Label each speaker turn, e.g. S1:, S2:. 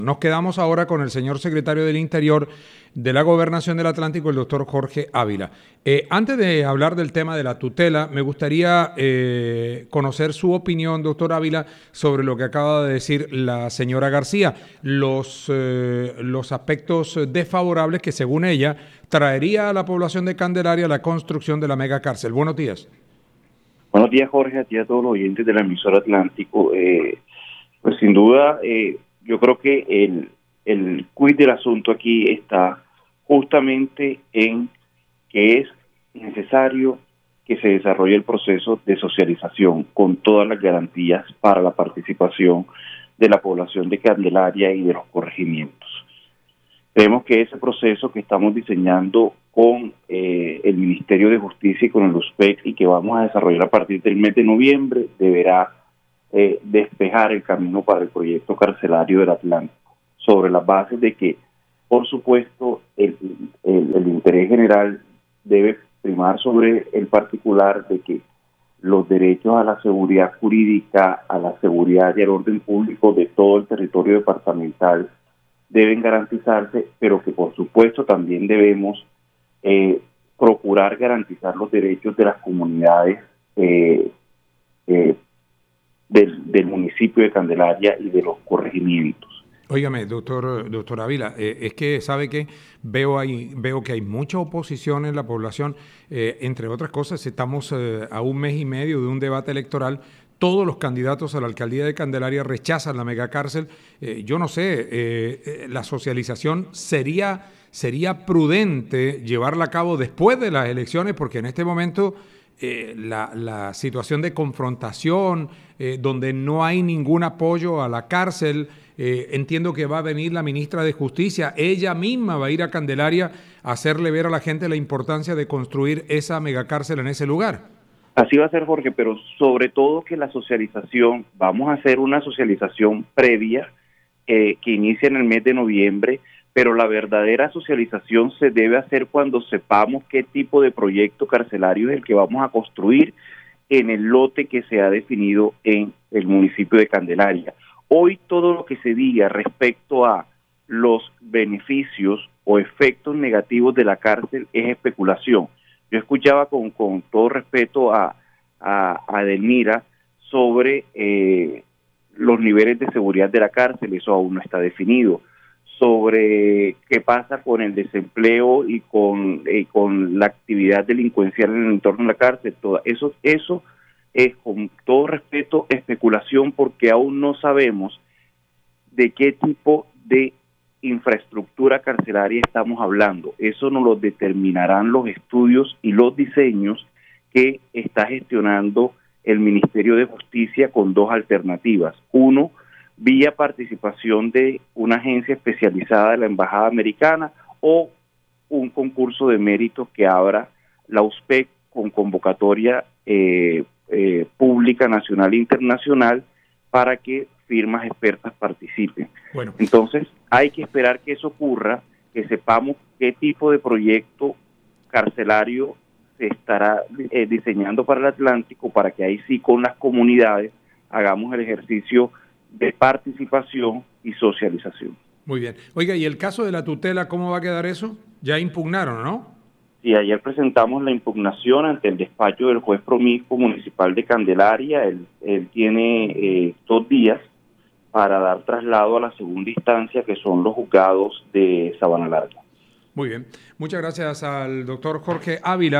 S1: Nos quedamos ahora con el señor secretario del Interior de la Gobernación del Atlántico, el doctor Jorge Ávila. Antes de hablar del tema de la tutela, me gustaría conocer su opinión, doctor Ávila, sobre lo que acaba de decir la señora García, los aspectos desfavorables que, según ella, traería a la población de Candelaria la construcción de la megacárcel. Buenos días.
S2: Buenos días, Jorge, a ti y a todos los oyentes de la emisora Atlántico. Pues sin duda, yo creo que el quid del asunto aquí está justamente en que es necesario que se desarrolle el proceso de socialización con todas las garantías para la participación de la población de Candelaria y de los corregimientos. Creemos que ese proceso que estamos diseñando con el Ministerio de Justicia y con el USPEC y que vamos a desarrollar a partir del mes de noviembre deberá despejar el camino para el proyecto carcelario del Atlántico, sobre las bases de que, por supuesto, el interés general debe primar sobre el particular, de que los derechos a la seguridad jurídica, a la seguridad y al orden público de todo el territorio departamental deben garantizarse, pero que por supuesto también debemos procurar garantizar los derechos de las comunidades del municipio de Candelaria y de los corregimientos.
S1: Óigame, doctor Ávila, es que sabe que veo que hay mucha oposición en la población, entre otras cosas, estamos a un mes y medio de un debate electoral. Todos los candidatos a la alcaldía de Candelaria rechazan la megacárcel. Yo no sé, la socialización sería prudente llevarla a cabo después de las elecciones, porque en este momento la situación de confrontación, donde no hay ningún apoyo a la cárcel, entiendo que va a venir la ministra de Justicia, ella misma va a ir a Candelaria a hacerle ver a la gente la importancia de construir esa megacárcel en ese lugar.
S2: Así va a ser, Jorge, pero sobre todo que la socialización, vamos a hacer una socialización previa que inicia en el mes de noviembre, pero la verdadera socialización se debe hacer cuando sepamos qué tipo de proyecto carcelario es el que vamos a construir en el lote que se ha definido en el municipio de Candelaria. Hoy todo lo que se diga respecto a los beneficios o efectos negativos de la cárcel es especulación. Yo escuchaba con todo respeto a Edelmira sobre los niveles de seguridad de la cárcel, eso aún no está definido, sobre qué pasa con el desempleo y con la actividad delincuencial en el entorno de la cárcel. Todo eso es, con todo respeto, especulación, porque aún no sabemos de qué tipo de infraestructura carcelaria estamos hablando. Eso nos lo determinarán los estudios y los diseños que está gestionando el Ministerio de Justicia con dos alternativas. Uno, vía participación de una agencia especializada de la Embajada Americana, o un concurso de mérito que abra la USPEC con convocatoria pública, nacional e internacional, para que firmas expertas participen.
S1: Bueno.
S2: Entonces, hay que esperar que eso ocurra, que sepamos qué tipo de proyecto carcelario se estará diseñando para el Atlántico, para que ahí sí con las comunidades hagamos el ejercicio de participación y socialización.
S1: Muy bien. Oiga, ¿y el caso de la tutela, cómo va a quedar eso? Ya impugnaron, ¿no?
S2: Sí, ayer presentamos la impugnación ante el despacho del juez promiscuo municipal de Candelaria. Él tiene 2 días para dar traslado a la segunda instancia, que son los juzgados de Sabana Larga.
S1: Muy bien. Muchas gracias al doctor Jorge Ávila.